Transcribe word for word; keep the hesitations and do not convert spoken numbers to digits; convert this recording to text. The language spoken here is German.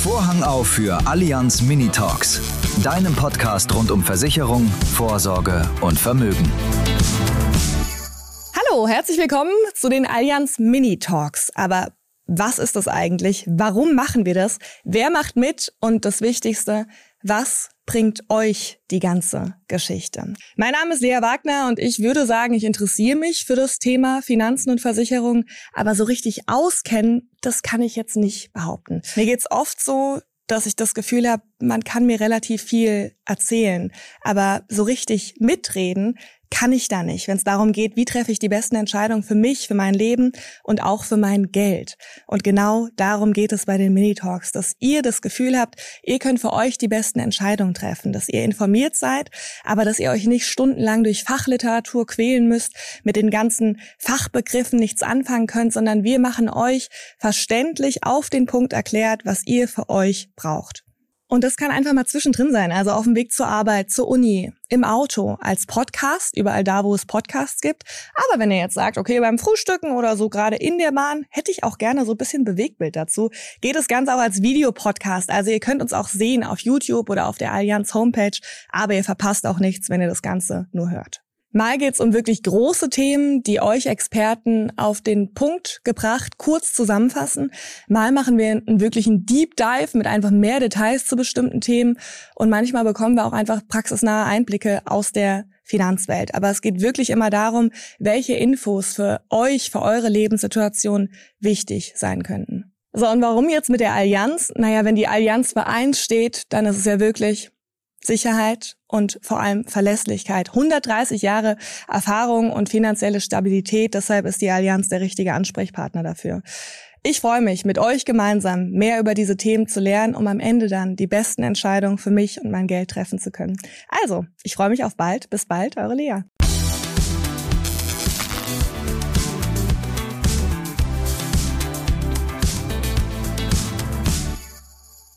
Vorhang auf für Allianz Mini Talks, deinem Podcast rund um Versicherung, Vorsorge und Vermögen. Hallo, herzlich willkommen zu den Allianz Mini Talks. Aber was ist das eigentlich? Warum machen wir das? Wer macht mit? Und das Wichtigste, was bringt euch die ganze Geschichte? Mein Name ist Lea Wagner und ich würde sagen, ich interessiere mich für das Thema Finanzen und Versicherung, aber so richtig auskennen, das kann ich jetzt nicht behaupten. Mir geht's oft so, dass ich das Gefühl habe, man kann mir relativ viel erzählen, aber so richtig mitreden kann ich da nicht, wenn es darum geht, wie treffe ich die besten Entscheidungen für mich, für mein Leben und auch für mein Geld. Und genau darum geht es bei den Mini-Talks, dass ihr das Gefühl habt, ihr könnt für euch die besten Entscheidungen treffen, dass ihr informiert seid, aber dass ihr euch nicht stundenlang durch Fachliteratur quälen müsst, mit den ganzen Fachbegriffen nichts anfangen könnt, sondern wir machen euch verständlich auf den Punkt erklärt, was ihr für euch braucht. Und das kann einfach mal zwischendrin sein, also auf dem Weg zur Arbeit, zur Uni, im Auto, als Podcast, überall da, wo es Podcasts gibt. Aber wenn ihr jetzt sagt, okay, beim Frühstücken oder so gerade in der Bahn, hätte ich auch gerne so ein bisschen Bewegtbild dazu, geht das Ganze auch als Videopodcast. Also ihr könnt uns auch sehen auf YouTube oder auf der Allianz Homepage, aber ihr verpasst auch nichts, wenn ihr das Ganze nur hört. Mal geht's um wirklich große Themen, die euch Experten auf den Punkt gebracht kurz zusammenfassen. Mal machen wir einen wirklichen Deep Dive mit einfach mehr Details zu bestimmten Themen und manchmal bekommen wir auch einfach praxisnahe Einblicke aus der Finanzwelt. Aber es geht wirklich immer darum, welche Infos für euch, für eure Lebenssituation wichtig sein könnten. So, und warum jetzt mit der Allianz? Naja, wenn die Allianz für eins steht, dann ist es ja wirklich Sicherheit und vor allem Verlässlichkeit. hundertdreißig Jahre Erfahrung und finanzielle Stabilität, deshalb ist die Allianz der richtige Ansprechpartner dafür. Ich freue mich, mit euch gemeinsam mehr über diese Themen zu lernen, um am Ende dann die besten Entscheidungen für mich und mein Geld treffen zu können. Also, ich freue mich auf bald. Bis bald, eure Lea.